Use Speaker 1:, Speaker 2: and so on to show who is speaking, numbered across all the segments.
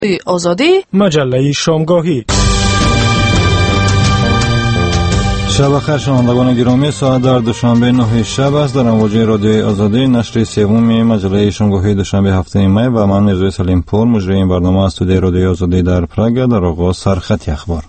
Speaker 1: آزادی
Speaker 2: مجله شامگاهی.
Speaker 3: شب بخیر شنوندگان گرامی، ساعت در دوشنبه 9 شب است. در امواج رادیوی آزادی نشر سوم مجله شامگاهی دوشنبه هفته می و من میرزا سلیم پور مجری این برنامه از استودیوی رادیوی آزادی در پراگ. در آغاز سرخط اخبار.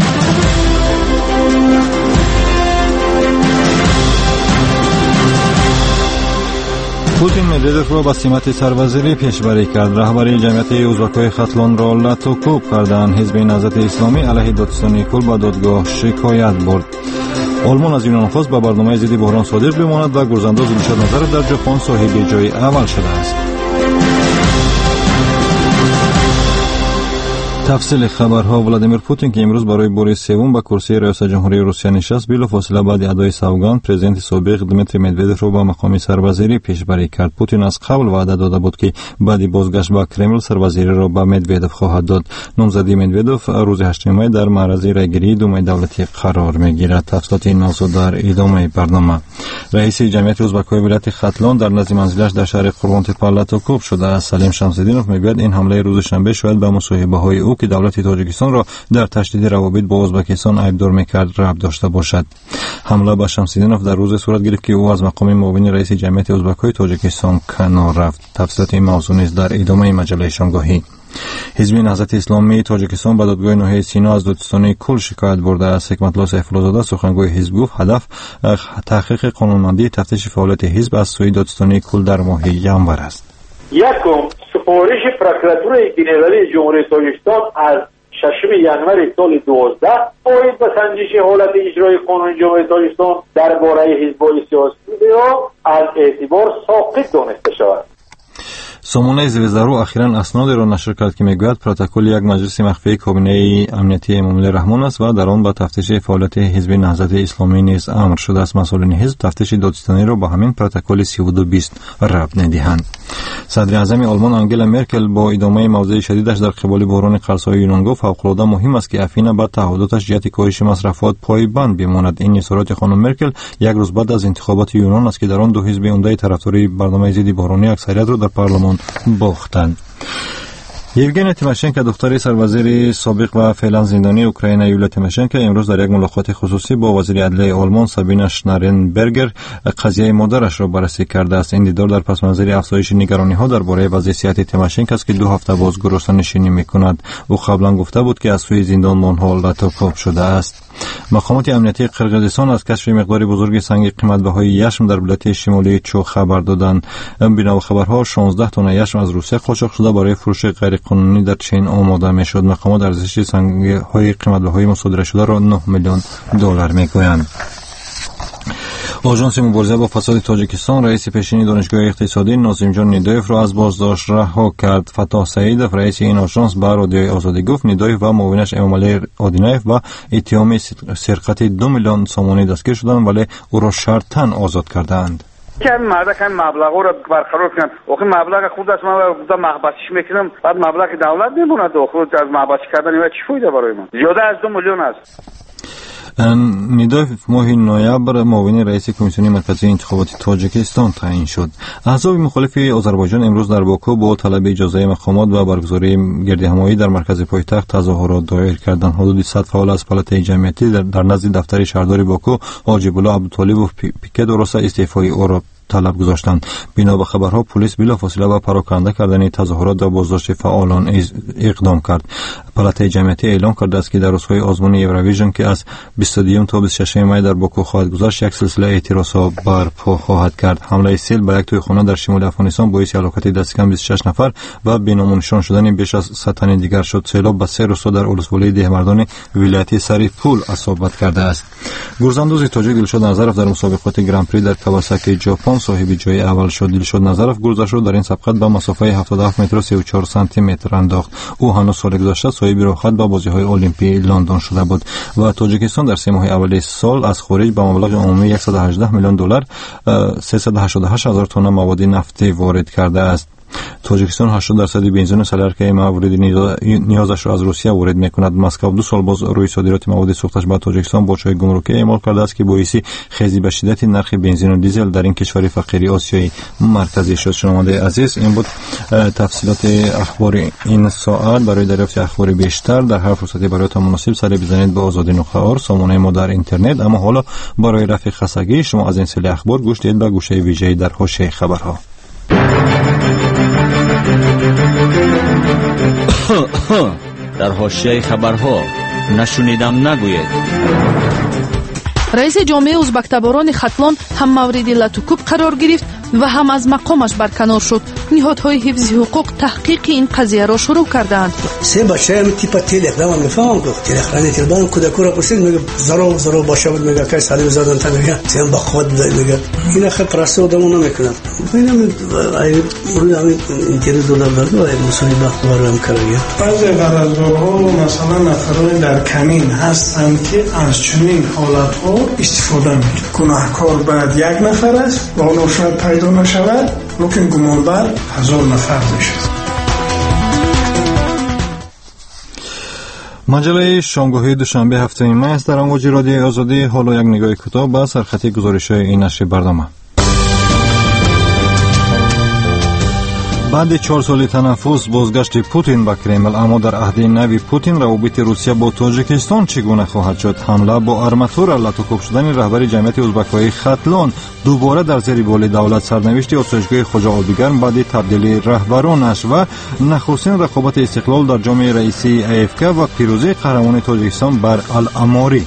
Speaker 3: پوتین مدودوف را به سمت سروزیری پیشبری کرد. رهبری جمعیت ازبک‌های ختلان را لط و کوب کردند. حزب نهضت اسلامی علیه دادستان کل به دادگاه شکایت برد. آلمان از یونان خواست به برنامه ضد بحران صادق بماند و گرزانداز دلشاد نظرف در ژاپن صاحب جای اول شده است. تفصیل خبرها. ولادیمیر پوتین که امروز برای بار سوم به کرسی ریاست جمهوری روسیه نشست، بلافاصله بعد ادای سوگند پرزیدنت سابق دمیتری مدودوف را به مقام سروزیری پیشبری کرد. پوتین از قبل وعده داده بود که بعد بازگشت به کرمل سروزیری را به مدودوف خواهد داد. نامزدی مدودوف روز 8 می در معرض رأیگیری دومای دولتی قرار میگیرد. تفصیلات این موضوع در ادامه برنامه. رئیس جمعیت ازبک‌های ولایت ختلان در نزد منزلش در شهر قربان‌تپه لط و کوب شده است. سلیم شمس‌الدینوف میگوید این حمله روز شنبه شاید به مصاحبه‌های او که دولت تاجیکستان را در تشدید روابط با ازبکستان عیبدار میکرد ربط داشته باشد. حمله به شمس‌الدینوف در روز صورت گرفت که او از مقام معاون رئیس جمعیت ازبک‌های تاجیکستان کنار رفت. تفصیلات این موضوع نیز در ادامه مجله شامگاهی. حزب نهضت اسلامی تاجیکستان به دادگاه نهایی سینا از دادستان کل شکایت برده است. حکمت‌الله سیف‌الله سخنگوی حزب گفت هدف تحقیق قانونمندی تفتیش فعالیت حزب از سوی دادستان کل در ماه ژانویه است.
Speaker 4: یکم سفارش پروکراتور ژنرالی جمهوری تاجیکستان از 6 ژانویه سال 12 باید به سنجش حالت اجرای قانون جمهوری تاجیکستان درباره حزب‌های سیاسی را از اعتبار ساقط دانسته شود.
Speaker 3: سامانه زویزدارو اخیراً اسنادی را نشر کرد که میگوید پروتکل یک مجلس مخفی کابینه امنیتی امام‌الله رحمان است و در آن به تفتیش فعالیت حزب نهضت اسلامی نیز امر شده است. مسئولین حزب تفتیش دادستانی را با همین پروتکل 3220 ربط می‌دهند. صدر اعظم آلمان آنگلا مرکل با ادامه موضوع شدیدش در قبال بحران قرض‌های یونان گفت فوق‌العاده مهم است که افین بعد تعهداتش جهت کاهش مصرفات پایبند بماند. این اظهارات خانم مرکل یک روز بعد از انتخابات یونان است که در آن دو حزب عمده طرفداری برنامه ضد بحرانی اکثریت را در پارلمان باختند. یوگنی تیماشنکو دختر سروزیر سابق و فعلا زندانی اوکراین یولیا تیماشنکو امروز در یک ملاقات خصوصی با وزیر عدلیه آلمان سابینا شنارنبرگر قضیه مادرش را بررسی کرده است. این دیدار در پس منظر افزایش نگرانی‌ها درباره وضعیت تیماشنکو است که 2 هفته باز گرسنه‌نشینی می‌کند. او قبلا گفته بود که از سوی زندانبان ها لطاکاب شده است. مقامات امنیتی قرقیزستان از کشف مقدار بزرگ سنگ قیمت‌بهای یشم در ولایت شمالی چو خبر دادند. بنا به خبرها 16 تن یشم از روسیه قاچاق شده برای فروش غیرقانونی در چین آماده می‌شد. مقامات ارزش سنگ‌های قیمت‌بهای مصادره شده را 9 میلیون دلار می‌گویند. آژانس مبارزه با فساد تاجیکستان رئیس پیشین دانشگاه اقتصادی ناظم جان ندایف را از بازداشت رها کرد. فتاح سعیدов رئیس این آژانس به رادیوی آزادی گفت ندایف و معاونش امامعلی آدینایف با اتهام سرقت 2 میلیون سومانی دستگیر شدند ولی او را شرطاً آزاد کردند.
Speaker 5: که مردک هم مبلغ را برقرار کنند. آخه مبلغ خود است من بودا محبسش میکنم بعد مبلغ دولت میمونه خود از محبس کردن و چی فایده برای من؟ زیاده از 2 میلیون است.
Speaker 3: ندایف ماه نوامبر معاون رئیس کمیسیون مرکزی انتخابات تاجیکستان تعیین شد. احزاب مخالف آذربایجان امروز در باکو با طلب اجازه مقامات و برگزاری گردهمایی در مرکز پایتخت تظاهرات دایر کردند. حدود 100 فعال از پالات جمعیتی در نزد دفتر شهرداری باکو حاجی الله عبدالطالب و پیکه درست استعفای او را طلب گذاشتند. بنا به خبرها پلیس بلافاصله به پراکنده کردن تظاهرات و بازداشت فعالان اقدام کرد. پالات جمعیتی اعلام کرده است که در روزهای آزمون یورویژن که از 22 تا 26 می در باکو خواهد گذشت یک سلسله اعتراضات برپا خواهد کرد. حمله سیل به یک تویخانه در شمال افغانستان باعث هلاکت دست کم 26 نفر و بینام نشان شدن بیش از 100 تن دیگر شد. سیلاب به 3 روستا در ولسوالی دهمردان ولایت سریپول اصابت کرده است. گرزانداز تاجیک دلشاد نظرف در مسابقات گران پری در کواساکی ژاپن صاحب جای اول شد. دلشاد نظرف گرزش رو در این سبقت به مسافت 77 متر و 34 سانتی متر انداخت. او هنوز سال گذشته صاحب رخصت به بازی‌های المپی لندن شده بود و تاجیکستان در 3 ماه اول سال از خارج به مبلغ عمومی 118 میلیون دلار 388 هزار تن مواد نفتی وارد کرده است. توجیکستان 80% بنزین سالارکای مورد نیازش را از روسیه وارد میکند. مسکو 2 سال باز روی صادرات مواد سوختش به تاجیکستان بورچه‌های گمرکی اعمال کرده است که باعث خیزی به شدت نرخ بنزین و دیزل در این کشور فقیر آسیای مرکزی شد. شنونده عزیز، این بود تفصیلات اخبار این ساعت. برای دریافت اخبار بیشتر در هر فرصتی برایتان مناسب سر بزنید به آزادی.org، سامانه ما در اینترنت. اما حالا برای رفع خستگی شما از این سری اخبار گوش دهید به گوشه ویژه‌ای در حاشیه خبرها.
Speaker 1: در حاشیه خبرها نشنیدم نگوید.
Speaker 2: رئیس جامعه ازبک‌تباران خطلان هم مورد لطوکوب قرار گرفت و هم از مقامش برکنار شد. نهادهای حفظ حقوق تحقیق این قضیه را شروع کردند.
Speaker 6: سه بچه‌ام تیپ تلگرام میفهمم گفت تلگرام کودکو را پرسید میگه زارو باشه میگه که سالی زدن تا میگه سیم با خود میگه این خب پرسو دمون نمیکنه. ببینم همین $10 داد مسئولی با خبرم کردی.
Speaker 7: بعضی قراردادها مثلا نفرای در کمین هستند که از چنین حالت‌ها استفاده میکنند. گناهکار بعد یک نفر است و اون شاید پیدا نشود، لیکن گمانبر 1000 نفر میشد.
Speaker 3: مجله شامگاهی دوشنبه هفته مه است. در امواج رادیوی آزادی حالا یک نگاه کوتاه به سرخطی گزارش‌های این نشر برنامه. بعد 4 سال تنفس بازگشت پوتین به کرمل، اما در عهد نوی پوتین روابط روسیه با تاجیکستان چگونه خواهد شد؟ حمله با آرماتور، لطوکوب شدن رهبر جمعیت ازبک‌های خطلان، دوباره در زیر بال دولت سرنوشت آسایشگاه خواجه آبیگرم بعد تبدیلی رهبرانش و نخستین رقابت استقلال در جام رئیسی AFK و پیروزی قهرمان تاجیکستان بر الاماری.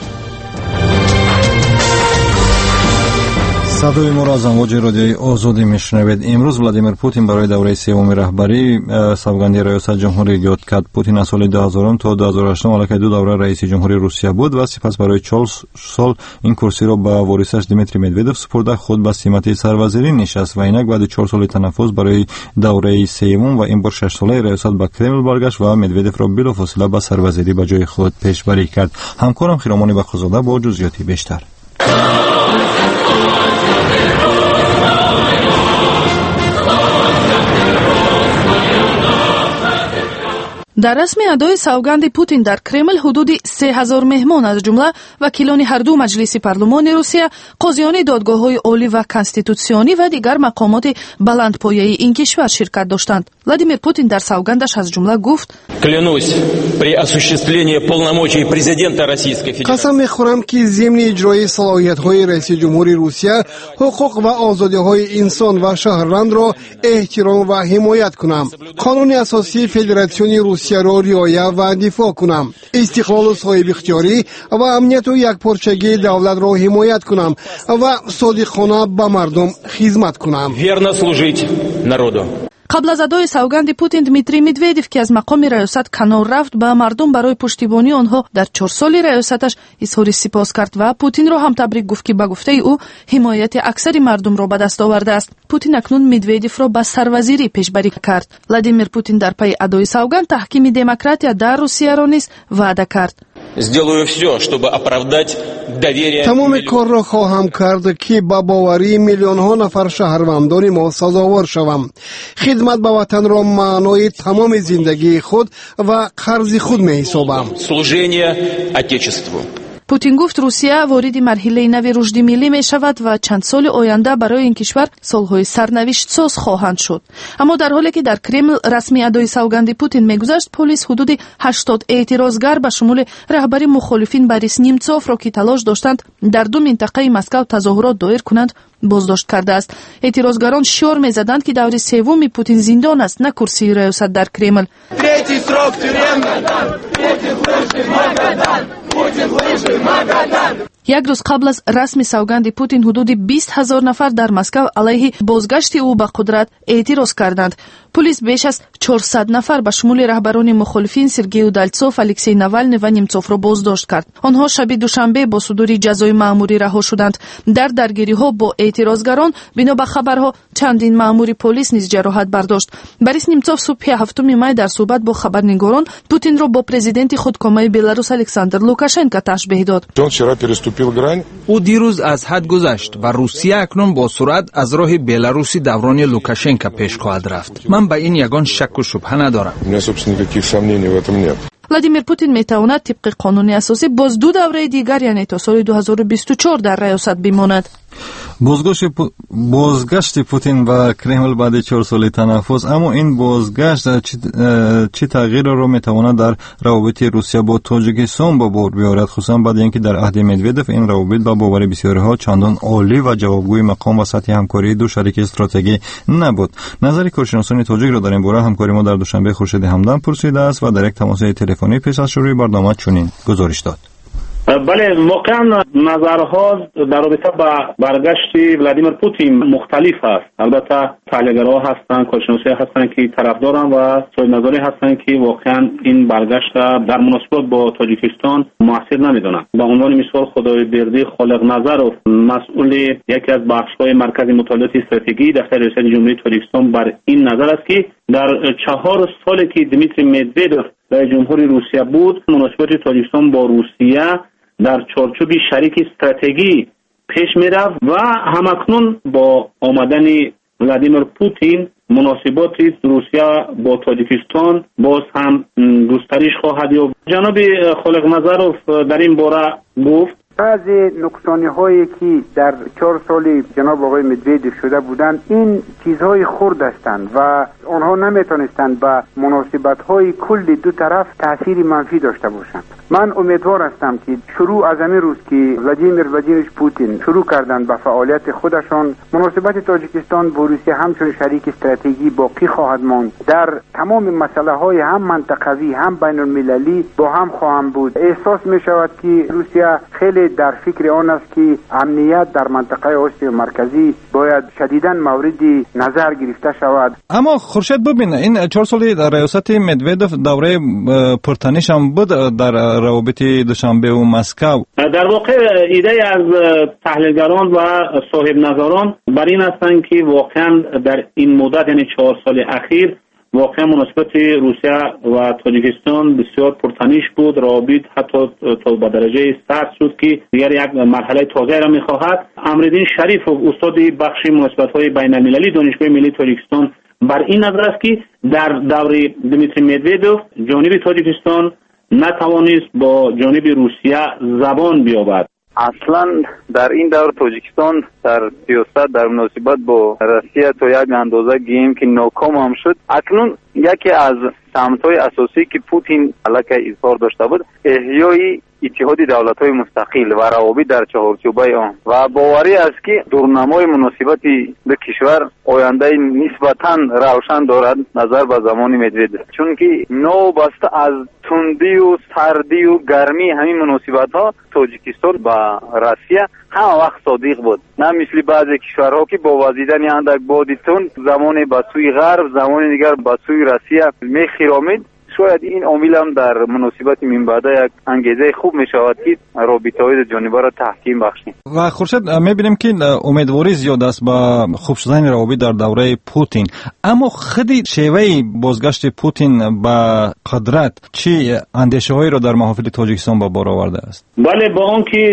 Speaker 3: صدای ما را از امواج رادیوی آزادی میشنوید. امروز ولادیمیر پوتین برای دوره سوم رهبری سوگندی ریاست جمهوری یاد کرد. پوتین از سال 2000 تا 2008 علاقه 2 دوره رئیس جمهوری روسیه بود و سپس برای 4 سال این کرسی را به وارثش دیمیتری مدودوف سپرده خود به سمت سروزیری نشست و اینک بعد 4 سال تنفس برای دوره سوم و این بار 6 ساله ریاست به کرمل برگشت و مدودوف را بلافاصله به سروزیری به جای خود پیشبری کرد. همکارم خیرامانی بخشزاده با جزئیاتی بیشتر.
Speaker 2: در رسم ادای سوگند پوتین در کرمل حدود 3000 مهمان از جمله وکیلان هر دو مجلس پارلمان روسیه، قاضیان دادگاه‌های عالی و کنستیتوسیونی و دیگر مقامات بلندپایه این کشور شرکت داشتند. ولادیمیر پوتین در سوگندش از جمله گفت:
Speaker 8: قسم می‌خورم که ضمن اجرای صلاحیت‌های رئیس جمهوری روسیه حقوق و آزادی‌های انسان و شهروند را احترام و حمایت کنم. قانون اساسی فدراسیون روسیه را رعایت و دفاع کنم. استقلال صاحب اختیاری و امنیت و یکپارچگی دولت را حمایت کنم و صادقانه به مردم خدمت کنم.
Speaker 2: قبل از ادای سوگند پوتین، دمیتری مدودوف که از مقام ریاست کنار رفت، به مردم برای پشتیبانی آنها در 4 سال ریاستش اظهار سپاس کرد و پوتین را هم تبریک گفت که به گفته او حمایت اکثر مردم را به دست آورده است. پوتین اکنون مدودوف را به سروزیری پیشبری کرد. ولادیمیر پوتین در پی ادای سوگند تحکیم دموکراتیا در روسیه را نیز وعده کرد.
Speaker 8: تمام کار را خواهم کرد که با باوری میلیون ها نفر شهروندان ما سزاوار شوم. خدمت به وطن را معنای تمام زندگی خود و قرض خود می حسابم.
Speaker 2: پوتین گفت روسیه وارد مرحله نوی رشد ملی می شود و چند سال آینده برای این کشور سالهای سرنوشت ساز خواهند شد. اما در حالی که در کرمل رسمی ادای سوگند پوتین میگذشت، پلیس حدود 80 اعتراضگر به شمول رهبری مخالفین بوریس نیمتسوف را که تلاش داشتند در 2 منطقه مسکو تظاهرات دایر کنند بازداشت کرده است. اعتراضگران شعار می‌زدند که دور سوم پوتین زندان است، نه کرسی ریاست در کرمل. یک روز قبل از رسمی سوگند پوتین حدود 20,000 نفر در مسکو علیه بازگشت او به قدرت اعتراض کردند. پلیس بیش از 400 نفر به شمول رهبران مخالفین سرگئی اودالتسوف، الکسی ناوالنی و نیمتسوف را بازداشت کرد. آنها شب دوشنبه با صدور جزای مأموری رها شدند. در درگیری‌ها با اعتراضگران بنا به خبرها چندین مأمور پلیس نیز جراحت برداشت. بوریس نیمتسوف صبح 7 می در صحبت با خبرنگاران پوتین را با پرزیدنت خودکامه بلاروس الکساندر لوکاشنکو تشبیه داد.
Speaker 9: او دیروز از حد گذشت و روسیه اکنون با سرعت از راه بلاروسی دوران لوکاشنکو پیش خواهد رفت. من به این یگان شک و شبهه ندارم.
Speaker 2: владимир путин метавонад тибқи қонуни асосӣ боз 2 давраи дигар яъне то соли 2024 дар раёсат бимонад.
Speaker 3: بازگشت پوتین و کرمل بعد 4 سال تنفس، اما این بازگشت چه تغییر رو میتواند در روابط روسیه با تاجیکستان با بار بیارد، خصوصا بعد اینکه در عهد مدودف این روابط با باور بسیارها چندان عالی و جوابگوی مقام و سطح همکاری دو شریک استراتژی نبود. نظر کارشناسان تاجیک را در این باره همکاری ما در دوشنبه خورشید همدان پرسیده است و در یک تماس تلفنی پیش از شروع برنامه چنین گزارش داد.
Speaker 10: بله، واقعا نظرها در رابطه با برگشت ولادیمیر پوتین مختلف است. البته تحلیلگرها هستند، کارشناسان هستند که طرفدارن و صاحب نظری هستند که واقعا این برگشت در مناسبت با تاجیکستان موثر نمیدونند. به عنوان مثال خدایبردی خالق نظرов، مسئول یکی از بخش‌های مرکز مطالعات استراتژی دفتر ریاست جمهوری تاجیکستان بر این نظر است که در 4 سالی که دیمیتری مدودف رئیس جمهور روسیه بود، مناسبات تاجیکستان با روسیه در چارچوب شریک استراتژی پیش می‌رفت و همکنون با آمدن ولادیمیر پوتین مناسبات روسیه با تاجیکستان باز هم گسترش خواهد یافت. جناب خالق نظرов در این باره گفت
Speaker 11: بعضی نقصانی‌هایی که در 4 سال جناب آقای مدودف شده بودند این چیزهای خرد هستند و آنها نمیتونستند به مناسبت‌های کل دو طرف تأثیر منفی داشته باشند. من امیدوار هستم که شروع از همین روز که ولادیمیر ولادیمیرویچ پوتین شروع کردند به فعالیت خودشان، مناسبت تاجیکستان با روسیه همچون شریک استراتژی باقی خواهد ماند. در تمام مسائل‌های هم منطقوی هم بین‌المللی با هم خواهم بود. احساس می‌شود که روسیه خیلی در فکر آن است که امنیت در منطقه آسیا مرکزی باید شدیداً مورد نظر گرفته شود.
Speaker 3: اما خورشید ببین، این 4 سال در ریاست مدودف دوره پرتنش هم بود در روابط دوشنبه و مسکو.
Speaker 10: در واقع ایده از تحلیلگران و صاحب نظران بر این هستند که واقعا در این مدت یعنی 4 سال اخیر واقعا مناسبت روسیه و تاجیکستان بسیار پرتنش بود. روابط حتی تا به درجه سرد شد که دیگر یک مرحله تازه را می‌خواهد. امرالدین شریف استاد بخش مناسبت‌های بین‌المللی دانشگاه ملی تاجیکستان بر این نظر است که در دوره دیمیتری مدودف جانب تاجیکستان نتوانست با جانب روسیه زبان بیابد.
Speaker 5: اصلا در این دور تاجیکستان در سیاست در مناسبت با روسیه تا یک اندازه گیم که ناکام هم شد. اکنون یکی از سمت‌های اساسی که پوتین علیه اظهار داشته بود احیای اتحاد دولت‌های مستقل و روابط در چهارچوبه آن و باوری است که دورنمای مناسبت به کشور آینده نسبتاً روشن دارد نظر به زمان مدودف، چون که نوبسته از تندی و سردی و گرمی همین مناسبت‌ها تاجیکستان با روسیه همه وقت صادق بود، نه مثل بعضی کشورها که با وزیدن اندک باد تند زمان به سوی غرب زمان دیگر به سوی روسیه می‌خرامید. شاید این عامل هم در مناسبت من بعد یک انگیزه خوب می شود که رابطه‌های جانبه را تحکیم بخشیم.
Speaker 3: و خورشید می‌بینیم که امیدواری زیاد است با خوب شدن روابط در دوره پوتین، اما خودی شیوه بازگشت پوتین به قدرت چه اندیشه‌هایی را در محافل تاجیکستان با بار آورده است؟
Speaker 10: بله، با آنکه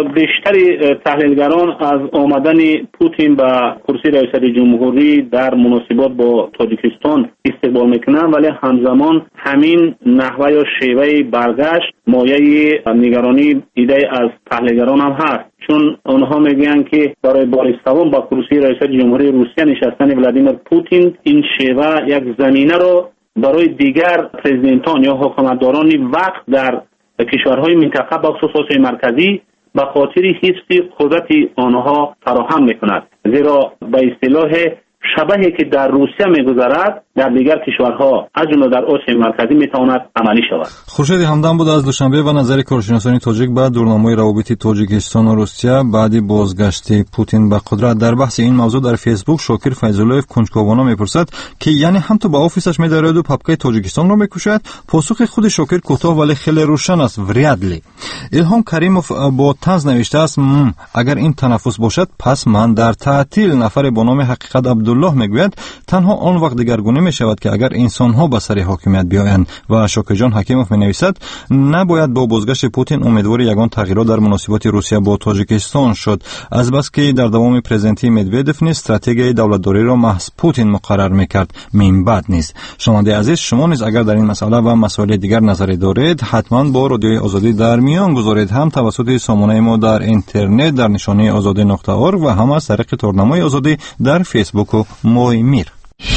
Speaker 10: بیشتر تحلیلگران از آمدن پوتین به کرسی ریاست جمهوری در مناسبات با تاجیکستان استقبال میکنند، ولی همزمان همین نحوه یا شیوه برگشت مایه نگرانی ایده از تحلیلگران هم هست، چون آنها میگن که برای بار سوم با کرسی ریاست جمهوری روسیه نشستن ولادیمیر پوتین این شیوه یک زمینه رو برای دیگر پرزیدنتان یا حکومتداران وقت در کشورهای منطقه بخصوص آسیای مرکزی به خاطر حفظ قدرت آنها فراهم میکند، زیرا به اصطلاح شبهی که در روسیه میگذرد در دیگر کشورها از جمله در آسیای مرکزی میتواند عملی شود.
Speaker 3: خورشید همدان بود از دوشنبه و نظر کارشناسان تاجیک بعد دورنامه روابط تاجیکستان و روسیه بعد بازگشت پوتین به قدرت. در بحث این موضوع در فیسبوک شاکر فیض‌اللهیف کنجکاوانه میپرسد که یعنی هم تو به آفیسش میدارد و پاپکای تاجیکستان رو میکشد؟ پاسخ خود شاکر کوتاه ولی خیلی روشن است: وریادلی. الهام کریموف با طنز نوشته است: اگر این تنفس باشد پس من در تعطیل. نفر با نام حقیقت عبدالله میگوید تنها آن وقت دگرگونی می شود که اگر انسان ها به سر حاکمیت بیایند و شوکیجان حکیموف می نویسد نباید با بازگشت پوتین امیدوار یگان تغییرات در مناسبات روسیه با تاجیکستان شد، از بس که در دوام پرزنتی مدودف نیز استراتژی دولتداری را محض پوتین مقرر میکرد. من بعد نیست. شنونده عزیز، شما نیز اگر در این مسئله و مسائل دیگر نظری دارید حتما با رادیوی آزادی در میان گذارید، هم توسط سامانه ما در اینترنت در نشانه azadi.org و هم از طریق تورنمای آزادی در فیسبوک و مایمیر.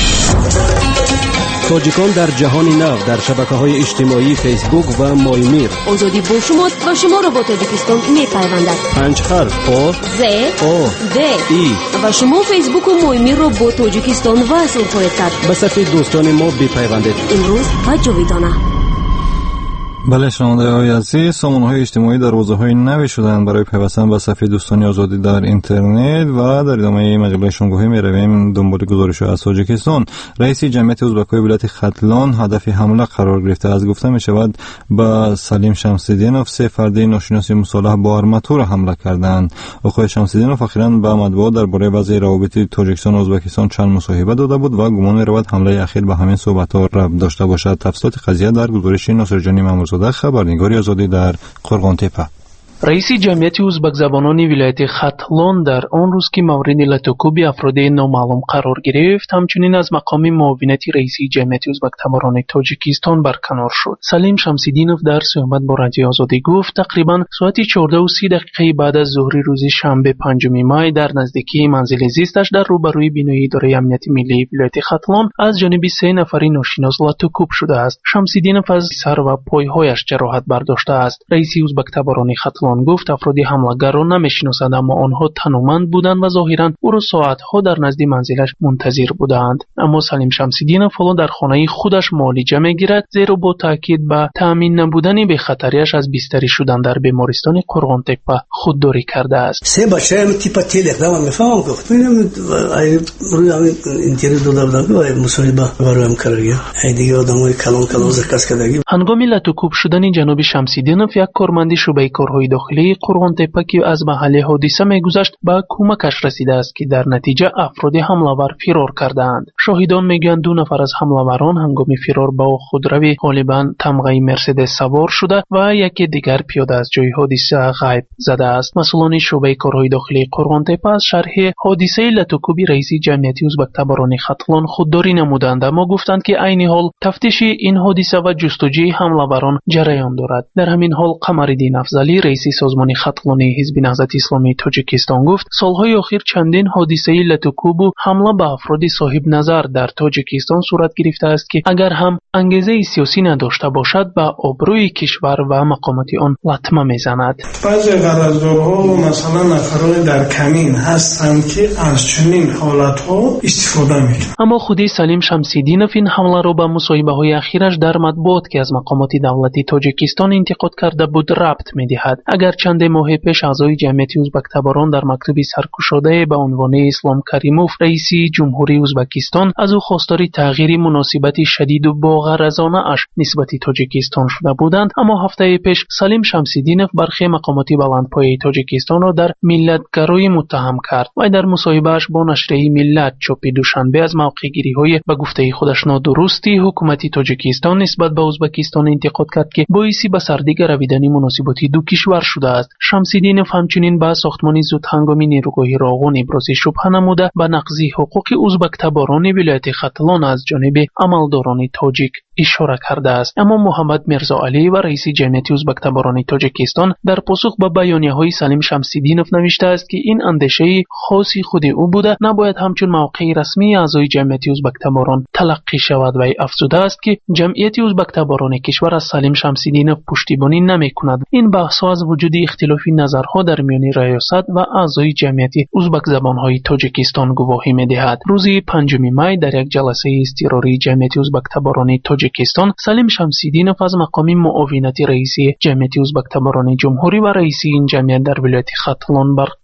Speaker 12: تاجیکان در جهان نو در شبکه‌های اجتماعی فیسبوک و مایمیر.
Speaker 13: آزادی با شما و شما را با تاجیکستان می‌پیوندد.
Speaker 12: 5 حرف آ
Speaker 13: ز
Speaker 12: آ
Speaker 13: د
Speaker 12: ای
Speaker 13: و شما فیسبوک و مایمیر را با تاجیکستان وصل خواهید کرد.
Speaker 12: به صفحه دوستان ما بپیوندید.
Speaker 13: امروز و جاویدانه.
Speaker 3: بله شنونده های عزیز، سامانه‌های اجتماعی دروازه‌های نوی شدند برای پیوستن به صفحه دوستان آزادی در اینترنت و در ادامه مجله شنگوهی می‌رویم دنبال گزارش از تاجیکستان. رئیس جمعیت ازبک‌های ولایت ختلان هدف حمله قرار گرفته. از گفته می‌شود به سلیم شمس‌الدینوف 3 فرد ناشناس مسلح با آرماتور حمله کردند. آقای شمس‌الدینوف اخیراً به مطبوعات درباره وضع روابط تاجیکستان و ازبکستان چند مصاحبه داده بود و گمان می‌رود حمله اخیر به همین صحبت‌ها ربط داشته باشد. تفصیلات قضیه در گزارش ناصرجانی مامورزاده خبرنگاری آزادی در قرغانتپه.
Speaker 14: رئیس جمعیت ازبک زبانان ولایت ختلان در آن روز که مورد لطوکوب افراد نامعلوم قرار گرفت همچنین از مقام معاونت رئیس جمعیت ازبک تباران تاجیکستان برکنار شد. سلیم شمس‌الدینوف در صحبت با رادیو آزادی گفت تقریبا ساعت 14:30 بعد از ظهر روز شنبه 5 مای در نزدیکی منزل زیستش در روبروی بینایی اداره امنیت ملی ولایت ختلان از جانب 3 نفر ناشناس لطوکوب شده است. شمس‌الدینوف از سر و پایهایش جراحت برداشته است. رئیس ازبک تباران ختلان گفت افراد حمله‌گر را نمی‌شناسند اما آنها تنومند بودند و ظاهراً او را ساعت‌ها در نزد منزلش منتظر بودند. اما سلیم شمس‌الدینوف حالا در خانه خودش معالجه می‌گیرد زیرا با تاکید به تامین نبودن بخطریش از بیستری شدن در بیمارستان قرغانتپه خودداری کرده است.
Speaker 6: سه بچه هم تیپ تلگرام میفهمم گفت ببینم روی اینترنت دادم مصاحبه برام کردی ای دیگه آدمای کلان زرکس کردگی.
Speaker 14: هنگام لطوکوب شدن جناب شمس‌الدینوف یک کارمند شعبه کارهای داخلی قرغانتپه که از محل حادثه میگذشت به کمکش رسیده است که در نتیجه افراد حمله‌ور فرار کردند. شاهدان میگویند 2 نفر از حمله‌وران هنگام فرار با خودروی غالباً تمغه مرسدس سوار شده و یکی دیگر پیاده از جای حادثه غیب زده است. مسئولان شعبه کارهای داخلی قرغانتپه از شرح حادثه لطوکوب رئیس جمعیت ازبک تباران ختلان خودداری نمودند اما گفتند که عین حال تفتیش این حادثه و جستجوی حمله‌وران جریان دارد. در همین حال قمرالدین افضلی رئیس سازمان ختلانی حزب نهضت اسلامی تاجیکستان گفت سالهای اخیر چندین حادثه لطوکوب و حمله به افراد صاحب نظر در تاجیکستان صورت گرفته است که اگر هم انگیزه سیاسی نداشته باشد به آبروی کشور و مقامات آن لطمه میزند.
Speaker 7: بعضی غرضدارها مثلا نفرای در کمین هستند که از چنین حالتها استفاده میکنند.
Speaker 14: اما خودی سلیم شمس‌الدینوف این حمله را به مصاحبه‌های اخیرش در مطبوعات که از مقامات دولتی تاجیکستان انتقاد کرده بود ربط می‌دهد. اگر چند ماه پیش اعضای جمعیت ازبک تباران در مکتوبی سرگشاده به عنوان اسلام کریموف رئیس جمهوری ازبکستان از او خواستار تغییر مناسبت شدید و باغرضانه اش نسبت تاجیکستان شده بودند، اما هفته پیش سلیم شمس‌الدینوف برخی مقامات بلندپایه تاجیکستان را در ملت‌گرایی متهم کرد و در مصاحبه‌اش با نشریه ملت چاپ دوشنبه از موقع‌گیری‌های به گفته خودش نادرستی حکومت تاجیکستان نسبت به ازبکستان انتقاد کرد که باعث به سردی رویدن مناسبات دو کشور شده است. شمس‌الدینوف همچنین به ساختمان زودهنگامی نیروگاه راغون ابراز شبهه نموده به نقض حقوق ازبک تباران ولایت ختلان از جانب عملداران تاجیک اشاره کرده است. اما محمد میرزا علی و رئیس جمعیت ازبک تباران تاجیکستان در پاسخ به بیانیه‌های سلیم شمس‌الدینوف نوشته است که این اندیشه خاصی خود او بوده، نباید همچون موقع رسمی اعضای جمعیت ازبک تباران تلقی شود و افزوده است که جمعیت ازبک تباران کشور از سلیم شمس‌الدینوف پشتیبانی نمی‌کند. این بحث‌ها از وجود اختلاف نظرها در میان ریاست و اعضای جمعیت ازبک زبان‌های تاجیکستان گواهی می‌دهد. روز 5 مای در یک جلسه اضطراری جمعیت ازبک تباران تاجیکستان سلیم شمس‌الدینوف از مقام معاونت رئیس جمعیت ازبک تباران جمهوری و رئیس این جمعیت در ولایت ختلان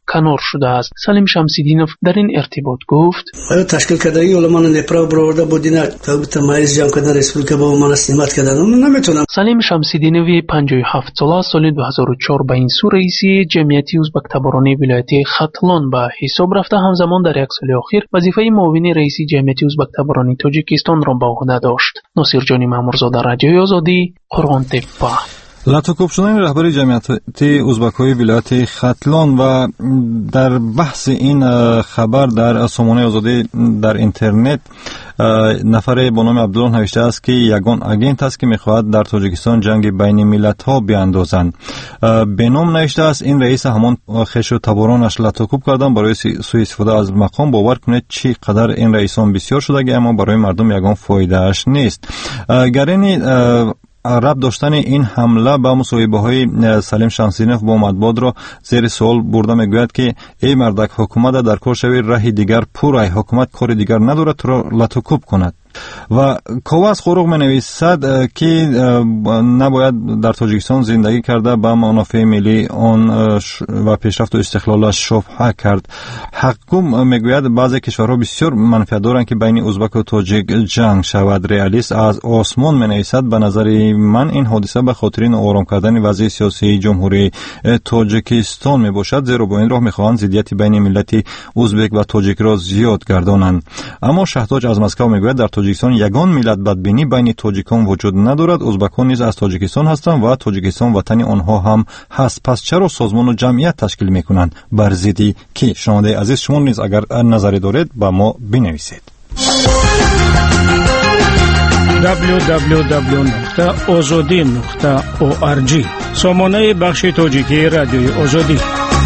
Speaker 14: کنار شده است. سلیم شمسیدینوف در این ارتباط گفت:
Speaker 6: آیا تشکیل کردگی علمان نپرا برآورده بود اینا تا مریض جمع کردن ریسپوبلیکا با من استیمات کردن نمیتونم.
Speaker 14: سلیم شمسیدینوی 57 ساله سال 2004 به این سو رئیسی جمعیتی ازبک تبارانی ولایت ختلان به حساب رفته. همزمان در یک سال اخیر وظیفه معاون رئیسی جمعیتی ازبک تبارانی تاجیکستان را به عهده داشت. ناصر جانی مامورزاده، رادیوی آزادی، قرغان تپه.
Speaker 3: لطوکوب شدن رهبر جمعیتی ازبک‌های ولایت ختلان و در بحث این خبر در سامانه آزادی در اینترنت نفر با نام عبدالله نوشته است که یگان اگنت است که می‌خواهد در تاجیکستان جنگ بین ملت‌ها بیاندازند. به نام نوشته است این رئیس همان خش و تبارانش لطوکوب کردن برای سوء استفاده از مقام. باور کنید چی قدر این رئیسان بسیار شده اما برای مردم یگان فایده اش نیست. گرین ربط داشتن این حمله به مصاحبه‌های سلیم شمسیدینوف با مطبوعات را زیر سوال برده میگوید که ای مردک حکومت در کار شوی راه دیگر پورای حکومت کار دیگر ندارد تو را لطوکوب کند. و کاواس خوروغ می نویسد که نباید در تاجیکستان زندگی کرده به منافع ملی آن و پیشرفت و استقلالش شبهه کرد. حکوم میگوید بعضی کشورها بسیار منفعت دارند که بین ازبک و تاجیک جنگ شود. رئالیست از آسمان می نویسد به نظر من این حادثه به خاطر آرام کردن وضع سیاسی جمهوری تاجیکستان می باشد، زیرا با این راه میخواهند ضدیت بین ملت ازبک و تاجیک را زیاد گردانند. اما شهتاج از مسکو میگوید در تاجیکستان یگان ملت بدبینی بین تاجیکان وجود ندارد. ازبکان نیز از تاجیکستان هستند و تاجیکستان وطن آنها هم هست. پس چرا سازمان و جمعیت تشکیل میکنند بر ضدی که؟ شنونده عزیز شما نیز اگر نظری دارید با ما بنویسید.
Speaker 15: www.azadi.org سامانه بخش تاجیکی رادیوی آزادی.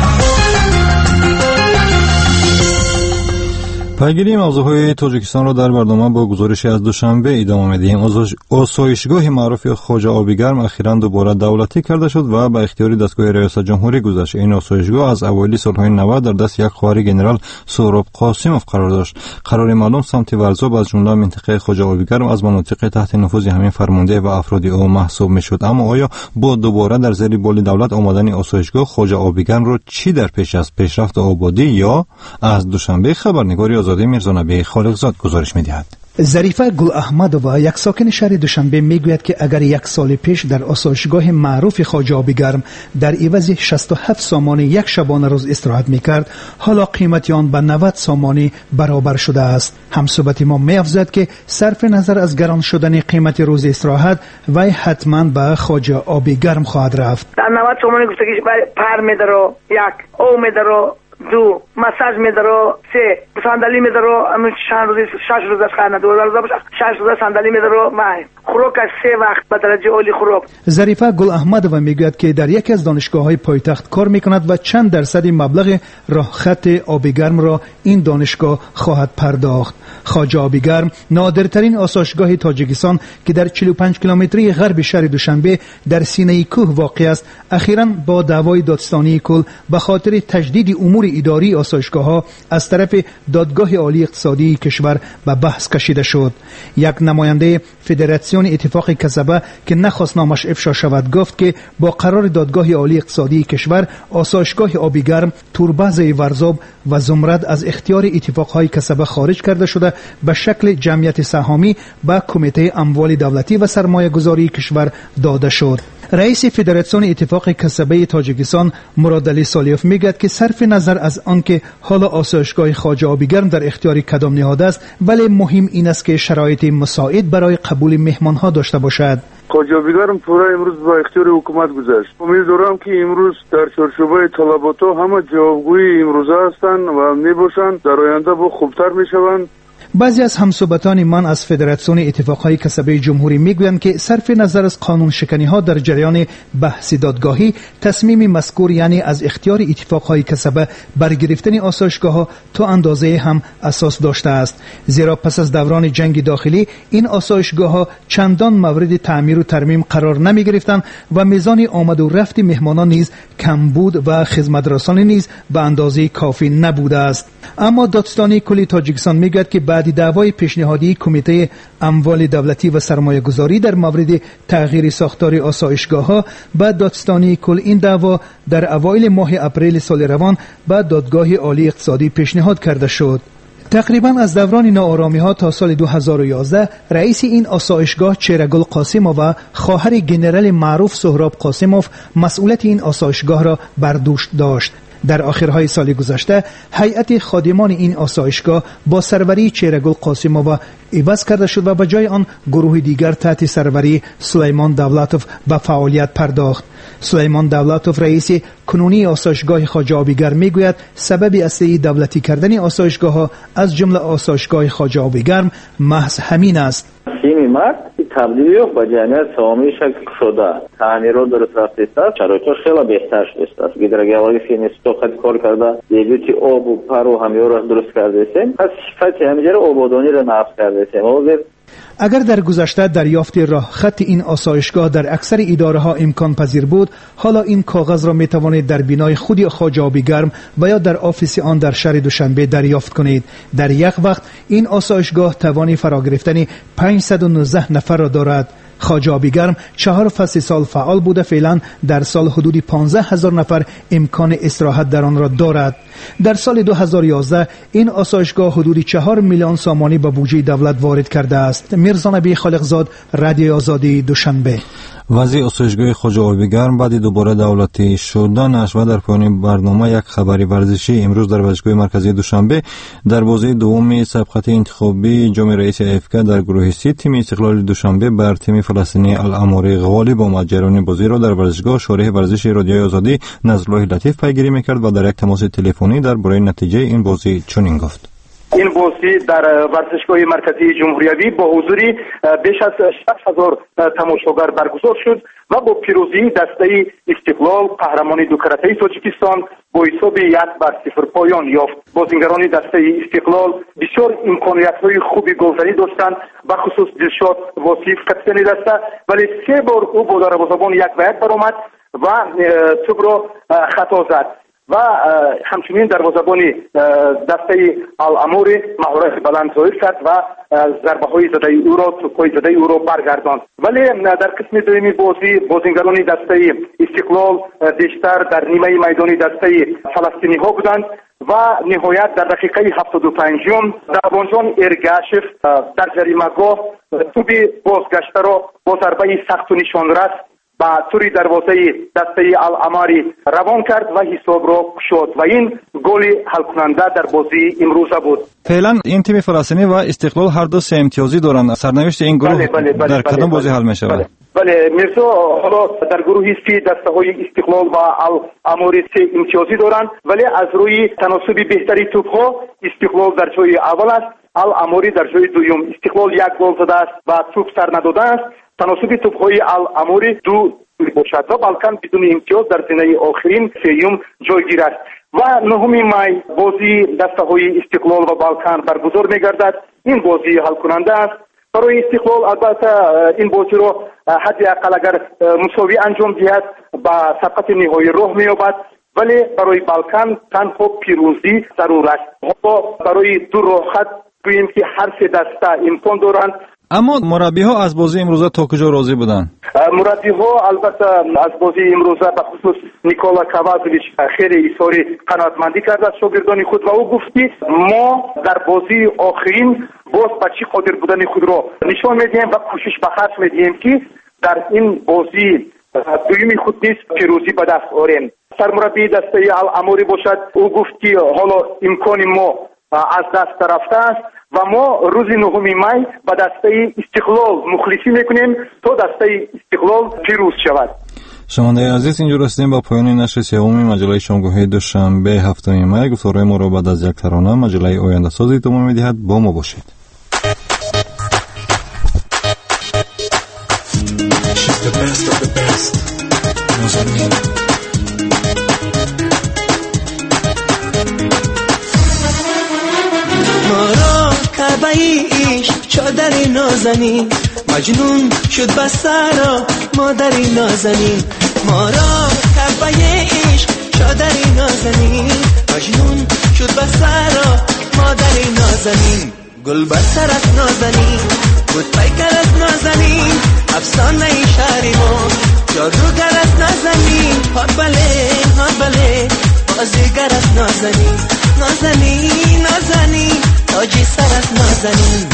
Speaker 3: پیگیری موضوعهای تاجیکستان را در برنامه با گزارشی از دوشنبه ادامه می‌دهیم. آسایشگاه معروف خواجه آبیگرم اخیراً دوباره دولتی کرده شد و به اختیار دستگاه ریاست جمهوری گذشت. این آسایشگاه از اوایل سالهای 90 در دست یک خواهر ژنرال سهراب قاسموف قرار داشت. قرار مردم سمت ورزاب از جمله منطقه خواجه آبیگرم از مناطق تحت نفوذ همین فرمانده و افراد او محسوب می‌شد. اما آیا با دوباره در زیر بال دولت آمدن آسایشگاه خواجه آبیگرم را چی در پیش است؟ پیشرفت آبادی یا؟ از دوشنبه خبرنگاری آزادی میرزانبی خالقزاد گزارش می‌دهد.
Speaker 16: ظریفه گل احمدووا یک ساکن شهر دوشنبه میگوید که اگر یک سال پیش در آسایشگاه معروف خواجه آبیگرم در عوض 67 سامانی یک شبانه روز استراحت میکرد، حالا قیمت آن به 90 سامانی برابر شده است. همصحبت ما می‌افزاید که صرف نظر از گران شدن قیمت روز استراحت وی حتما به خواجه آبیگرم خواهد رفت.
Speaker 17: در 90 سامانی گفته که پر میدارو، یک او میدارو، دو مساج میدارو، سه صندلی میدارو، همون چند روز 6 روز از خانه 2000 باشه 6 روز صندلی میدارو، مای خوراک از 3 وقت به درجه عالی خوراک.
Speaker 16: ظریفه گل احمدووا میگوید که در یکی از دانشگاه‌های پایتخت کار میکند و چند درصد مبلغ راه خط آبیگرم را این دانشگاه خواهد پرداخت. خواجه آبیگرم نادرترین آسایشگاه تاجیکستان که در 45 کیلومتری غرب شهر دوشنبه در سینه کوه واقع است، اخیراً با دعوای دادستانی کل به خاطر تجدید امور اداری آسایشگاه‌ها از طرف دادگاه عالی اقتصادی کشور به بحث کشیده شد. یک نماینده فدراسیون اتفاق کسبه که نخواست نامش افشا شود گفت که با قرار دادگاه عالی اقتصادی کشور آسایشگاه آبیگرم، تورباز ورزاب و زمرد از اختیار اتفاقهای کسبه خارج کرده شده به شکل جمعیت سهامی به کمیته اموال دولتی و سرمایه گذاری کشور داده شد. رئیس فدراسیون اتفاق کسبه تاجیکستان مراد علی سالیوف میگوید که صرف نظر از آنکه حالا آسایشگاه خواجه آبیگرم در اختیار کدام نهاد است، ولی مهم این است که شرایط مساعد برای قبول مهمانها داشته باشد.
Speaker 18: خواجه آبیگرم پورا امروز با اختیار حکومت گذاشت. امیدوارم که امروز در چارچوبه طلبات همه جوابگوی امروزه هستند و میباشند در آینده با خوبتر میشوند.
Speaker 16: بعضی از همصحبتان من از فدراسیون اتفاقهای کسبه جمهوری میگویند که صرف نظر از قانون شکنی ها در جریان بحث دادگاهی، تصمیم مذکور یعنی از اختیار اتفاقهای کسبه برگرفتن آسایشگاه ها تا اندازه هم اساس داشته است، زیرا پس از دوران جنگ داخلی این آسایشگاه ها چندان مورد تعمیر و ترمیم قرار نمی گرفتند و میزان آمد و رفت مهمانان نیز کم بود و خدمترسانی نیز به اندازه کافی نبوده است. اما دادستانی کلی تاجیکستان میگوید که بعد بعد دعوای پیشنهادی کمیته اموال دولتی و سرمایه گذاری در مورد تغییر ساختار آسایشگاه‌ها به دادستانی کل این دعوا در اوایل ماه اپریل سال روان به دادگاه عالی اقتصادی پیشنهاد کرده شد. تقریبا از دوران ناآرامی‌ها تا سال 2011 رئیس این آسایشگاه چهره‌گل قاسموف و خواهر ژنرال معروف سهراب قاسموف مسئولیت این آسایشگاه را بر دوش داشت. در آخرهای سال گذشته هیئت خادمان این آسایشگاه با سروری چهره‌گل قاسموف عوض کرده شد و به جای آن گروه دیگر تحت سروری سلیمان دولتوف به فعالیت پرداخت. سلیمان دولتوف رئیس کنونی آسایشگاه خواجه آبیگر میگوید سبب اصلی دولتی کردن آسایشگاه‌ها از جمله آسایشگاه خواجه آبیگرم محض همین است.
Speaker 19: این مرد تبدیلی با جمعیت سوامی شکل شده تعمیرات درست رفته است، شرایطش خیلی بهتر شده است. گیدرگاهی فینستو خیلی کار کرده، یه آب و پر و همیشه را درست کرده است. پس صفت همیشه آبادانی را نافذ کرده است.
Speaker 16: اگر در گذشته دریافت راه خط این آسایشگاه در اکثر اداره ها امکان پذیر بود، حالا این کاغذ را می توانید در بینای خود خواجه آبیگرم و یا در آفیس آن در شهر دوشنبه دریافت کنید. در یک وقت این آسایشگاه توانی فرا گرفتن 519 نفر را دارد. خواجه آبیگرم 4 فصل سال فعال بوده، فعلا در سال حدود 15,000 نفر امکان استراحت در آن را دارد. در سال 2011 این آسایشگاه حدود 4 میلیون سامانی به بودجه دولت وارد کرده است. میرزا نبی خالقزاد، رادیو آزادی، دوشنبه.
Speaker 3: وضع آسایشگاه خواجه آبیگرم بعد دوباره دولتی شدنش و در پایان برنامه یک خبری ورزشی امروز در ورزشگاه مرکزی دوشنبه در بازی دوم سابقه انتخابی جام رئیس افکا در گروه سی تیم استقلال دوشنبه بر تیم فلسطینی الاموری غالب آمد. جریان بازی را در ورزشگاه شارح ورزش رادیوی آزادی نظرالله لطیف پیگیری میکرد و در یک تماس تلفنی درباره نتیجه این بازی چنین گفت:
Speaker 20: این بازی در ورزشگاه مرکزی جمهوری با حضور بیش از 60,000 تماشاگر برگزار شد و با پیروزی دسته استقلال قهرمانی دو کرته تاجیکستان با حساب 1-0 پایان یافت. بازیگران دسته استقلال بسیار امکانیت‌های خوبی گلزنی داشتند، به خصوص دلشاد واصف کاپیتان دسته، ولی 3 بار او با دروازه‌بان 1-1 برآمد و توپ را خطا زد و همچنین دروازه‌بان دسته الاموری مهارت بلند ظاهر کرد و ضربه‌های زده او را توپ‌های زده او را برگرداند. ولی در قسم دوم بازی بازیگران دسته استقلال بیشتر در نیمه میدانی دسته فلسطینی‌ها بودند و نهایت در دقیقه 75 دربانجان ارگاشف در جریمه‌گاه توپ بازگشته را با ضربه سخت و نشان‌رس با توری دروازه دسته الاماری روان کرد و حساب را گشود و این گل حل کننده در بازی امروز بود.
Speaker 3: فعلا این تیم فلسطینی و استقلال هر دو 3 امتیازی دارند. سرنوشت این گروه در کدام بازی حل می شود؟
Speaker 20: بله میرزا، حالا در گروه سی دسته های استقلال و الاماری 3 امتیازی دارند، ولی از روی تناسب بهتری توپ ها استقلال در جای اول است، الاماری در جای دوم. استقلال 1 گل زده است و توپ سر نداده است. تناسب توپ‌های الاموری 2 باشد و بالکن بدون امتیاز در زینه آخرین سیوم جایگیر است و 9 می بازی دسته‌های استقلال و بالکن برگزار می‌گردد. این بازی حل کننده است برای استقلال. البته این بازی را حداقل اگر مساوی انجام دهد با سبقت نهایی راه می‌یابد، ولی برای بالکن تنها پیروزی ضرور است. برای دو راه خط گوییم که هر 3 دسته امکان دارند.
Speaker 3: اما مربی‌ها از بازی امروزه تا کجا راضی بودند؟
Speaker 20: مربی‌ها البته از بازی امروزه به خصوص نیکولا کوازویچ خیلی اظهار قناعتمندی کرد از شاگردان خود و او گفت که ما در بازی آخرین باز به چی قادر بودن خود را نشان میدیم و کوشش به خرج میدیم که در این بازی دویمی خود نیست پیروزی به دست آوریم. سرمربی دسته الاموری باشد، او گفت که حالا امکان ما از دست رفته است و ما روز 9 می به دسته استقلال مخلصی میکنیم تا دسته استقلال پیروز شود.
Speaker 3: شنوندگان عزیز، اینجا رسیدیم با پایان نشر سوم مجله شامگاهی دوشنبه 7 می. گفتارهای ما را بعد از یک ترانه مجله آینده سازی ادامه می‌دهد. با ما باشید.
Speaker 21: کعبه عشق چادری نازنین مجنون شد بسرا مادری نازنین ما را کعبه عشق چادری نازنین مجنون شد بسرا مادری نازنین گل بر سرت نازنین بود پیکرت نازنین افسانه شهری ما جادوگرت نازنین ها بله بازیگرت نازنین نازنین تاجی سرت نازنین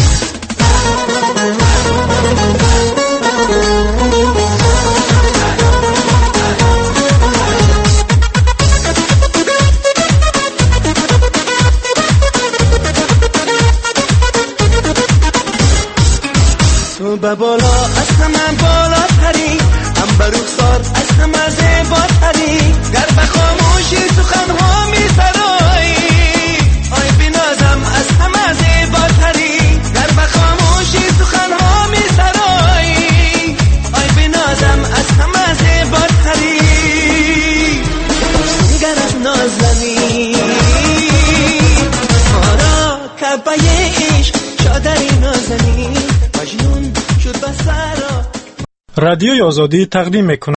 Speaker 21: تو به بالا از همه بالاتری انبر رخسار از همه زیباتری گر به خاموشی سخنها می‌سرایی آی بنازم از همه زیباتری گر به خاموشی سخنها می‌سرایی آی بنازم از همه زیباتری گرت نازنی ما را کعبه عشق چادری نازنی مجنون شد بسرا
Speaker 15: رادیوی آزادی تقدیم می‌کند